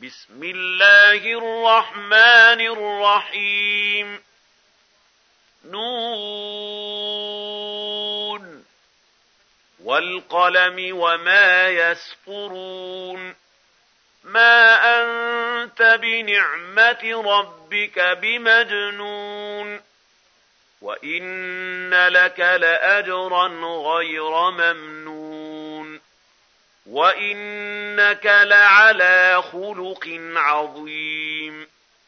بسم الله الرحمن الرحيم نون والقلم وما يسطرون ما أنت بنعمة ربك بمجنون وإن لك لأجرا غير ممنون وإنك لعلى خلق عظيم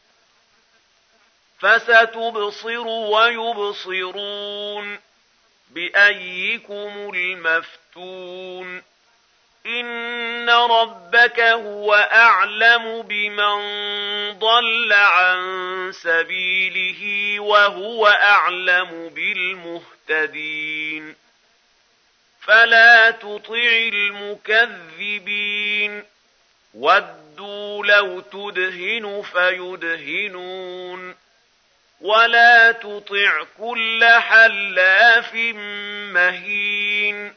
فستبصر ويبصرون بأيكم المفتون إن ربك هو أعلم بمن ضل عن سبيله وهو أعلم بالمهتدين فلا تطع المكذبين ودوا لو تدهن فيدهنون ولا تطع كل حلاف مهين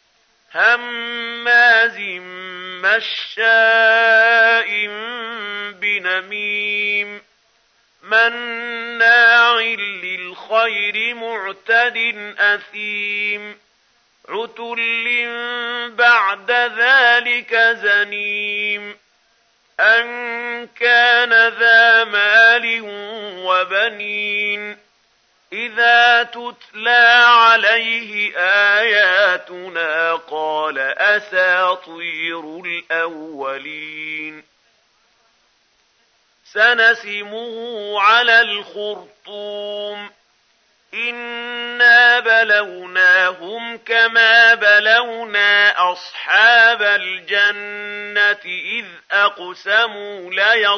هماز مشاء بنميم مناع للخير معتد أثيم عتل بعد ذلك زنيم أن كان ذا مال وبنين إذا تتلى عليه آياتنا قال أساطير الأولين سنسمه على الخرطوم إنا بلوناهم كما بلونا أصحاب الجنة إذ أقسموا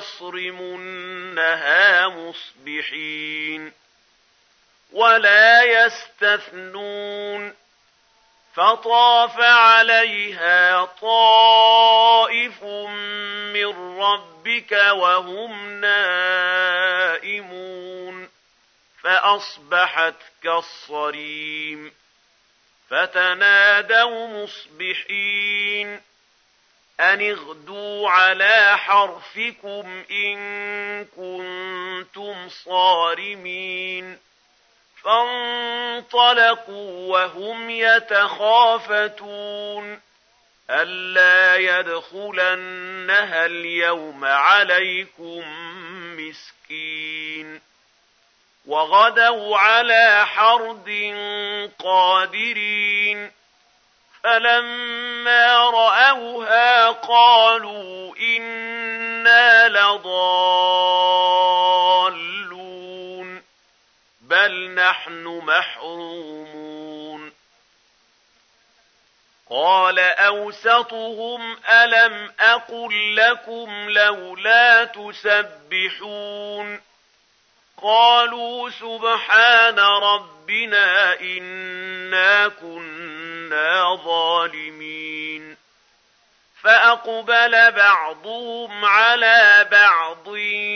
ليصرمنها مصبحين ولا يستثنون فطاف عليها طائف من ربك وهم نائمون فأصبحت كالصريم فتنادوا مصبحين أن اغدوا على حرثكم إن كنتم صارمين فانطلقوا وهم يتخافتون ألا يدخلنها اليوم عليكم مسكين وغدوا على حرد قادرين فلما رأوها قالوا إنا لضالون بل نحن محرومون قال أوسطهم ألم أقل لكم لولا تسبحون قالوا سبحان ربنا إنا كنا ظالمين فأقبل بعضهم على بعض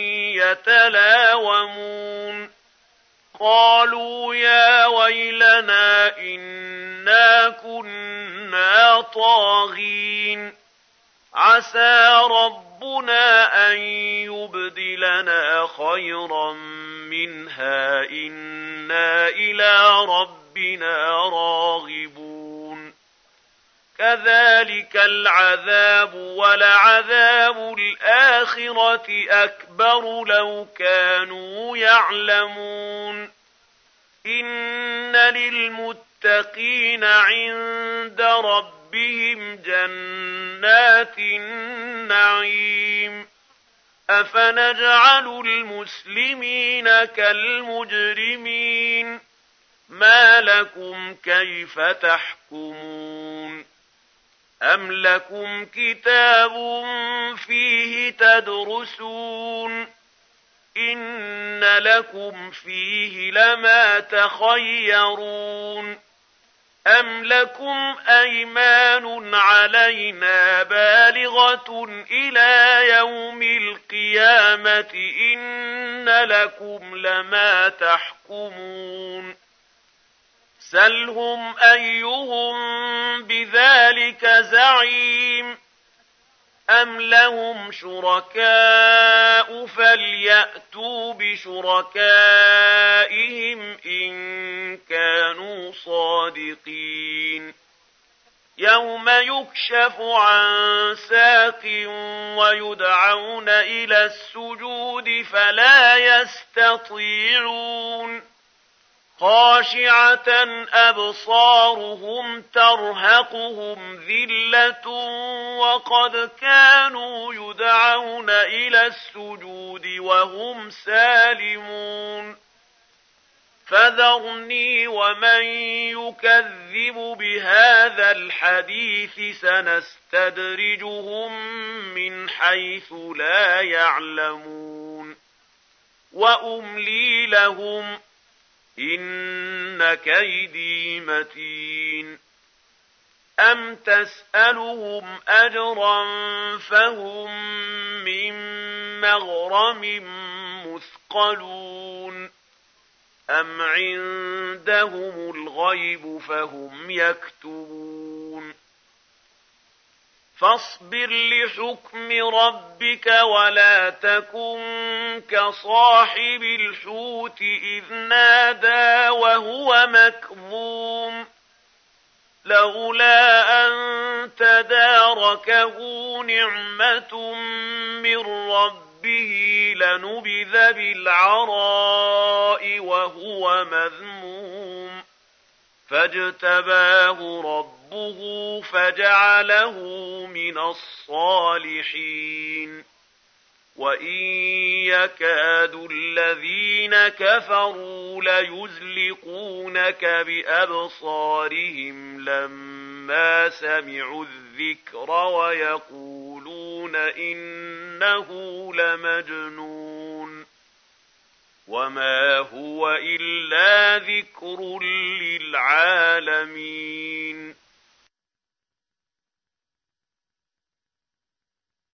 يتلاومون قالوا يا ويلنا إنا كنا طاغين عسى ربنا أن يبدلنا خيرا منها إنا إلى ربنا راغبون كذلك العذاب ولعذاب الآخرة أكبر لو كانوا يعلمون إن للمتقين عند ربهم جنات النعيم أفنجعل المسلمين كالمجرمين ما لكم كيف تحكمون أم لكم كتاب فيه تدرسون إن لكم فيه لما تخيرون أم لكم أيمان علينا بالغة إلى يوم القيامة إن لكم لما تحكمون سلهم أيهم بذلك زعيم أم لهم شركاء فليأتوا بشركائهم إن كانوا صادقين يوم يكشف عن ساق ويدعون إلى السجود فلا يستطيعون خاشعة أبصارهم ترهقهم ذلة وقد كانوا يدعون إلى السجود وهم سالمون فذرني ومن يكذب بهذا الحديث سنستدرجهم من حيث لا يعلمون وأملي لهم إن كيدي متين أم تسألهم أجرا فهم من مغرم مثقلون أم عندهم الغيب فهم يكتبون فاصبر لحكم ربك ولا تكن كصاحب الحوت إذ نادى وهو مكظوم لولا أن تداركه نعمة من ربه لنبذ بالعراء وهو مذموم فاجتباه ربه فجعله من الصالحين وإن يكاد الذين كفروا ليزلقونك بأبصارهم لما سمعوا الذكر ويقولون إنه لمجنون وما هو إلا ذكر للعالمين